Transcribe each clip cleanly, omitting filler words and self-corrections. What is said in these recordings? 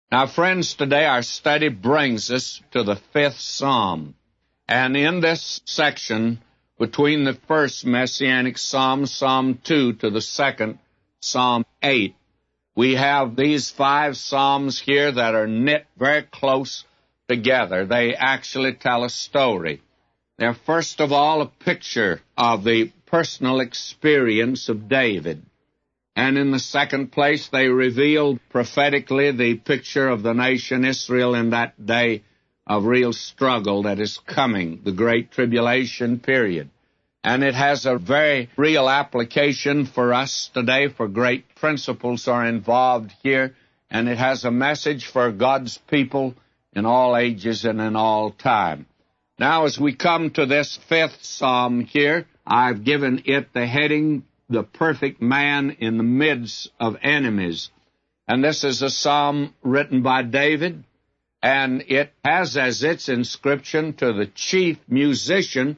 Now, friends, today our study brings us to the 5th Psalm. And in this section, between the first Messianic Psalm, Psalm 2, to the second, Psalm 8, we have these 5 Psalms here that are knit very close together. They actually tell a story. They're first of all a picture of the personal experience of David. And in the second place, they reveal prophetically the picture of the nation Israel in that day of real struggle that is coming, the Great Tribulation period. And it has a very real application for us today, for great principles are involved here, and it has a message for God's people in all ages and in all time. Now, as we come to this 5th Psalm here, I've given it the heading, The Perfect Man in the Midst of Enemies. And this is a psalm written by David, and it has as its inscription to the chief musician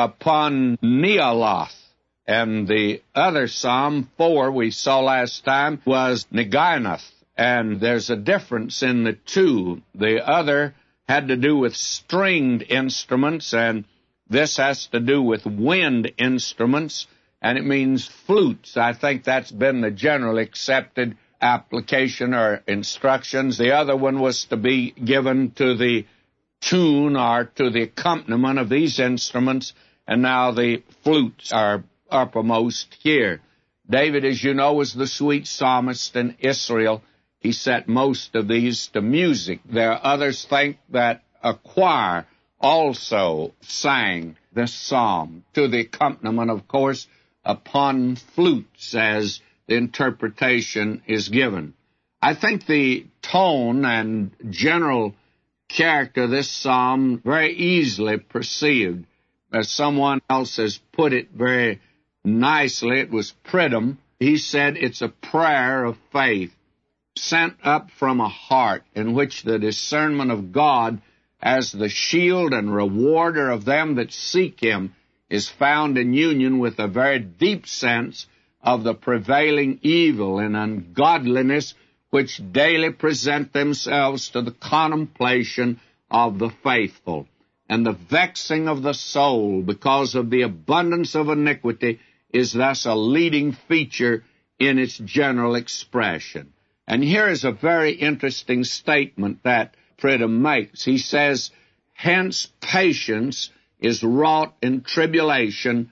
upon Nealoth. And the other Psalm 4 we saw last time was Neginoth, and there's a difference in the two. The other had to do with stringed instruments, and this has to do with wind instruments, and it means flutes. I think that's been the generally accepted application or instructions. The other one was to be given to the tune or to the accompaniment of these instruments, and now the flutes are uppermost here. David, as you know, was the sweet psalmist in Israel. He set most of these to music. There are others think that a choir also sang this psalm to the accompaniment, of course, upon flutes as the interpretation is given. I think the tone and general character of this psalm very easily perceived. As someone else has put it very nicely, it was Pridham. He said it's a prayer of faith sent up from a heart in which the discernment of God as the shield and rewarder of them that seek Him is found in union with a very deep sense of the prevailing evil and ungodliness which daily present themselves to the contemplation of the faithful. And the vexing of the soul because of the abundance of iniquity is thus a leading feature in its general expression. And here is a very interesting statement that Pridham makes. He says, hence patience is wrought in tribulation,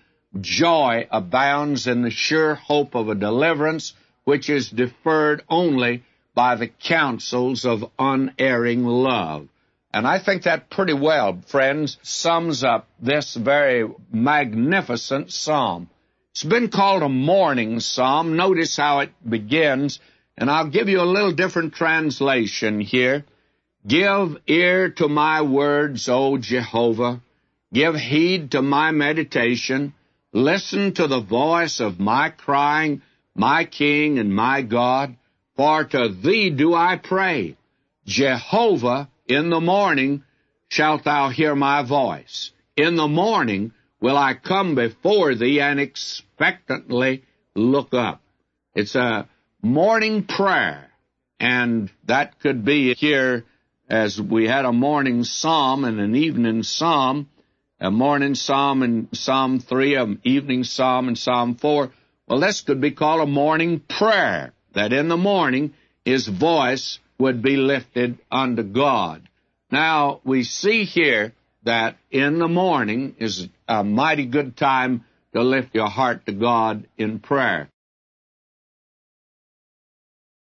joy abounds in the sure hope of a deliverance, which is deferred only by the counsels of unerring love. And I think that pretty well, friends, sums up this very magnificent psalm. It's been called a mourning psalm. Notice how it begins, and I'll give you a little different translation here. Give ear to my words, O Jehovah. Give heed to my meditation. Listen to the voice of my crying, my King and my God. For to thee do I pray. Jehovah, in the morning shalt thou hear my voice. In the morning will I come before thee and expectantly look up. It's a morning prayer, and that could be here as we had a morning psalm and an evening psalm, a morning psalm in Psalm 3, an evening psalm in Psalm 4. Well, this could be called a morning prayer, that in the morning his voice would be lifted unto God. Now, we see here that in the morning is a mighty good time to lift your heart to God in prayer.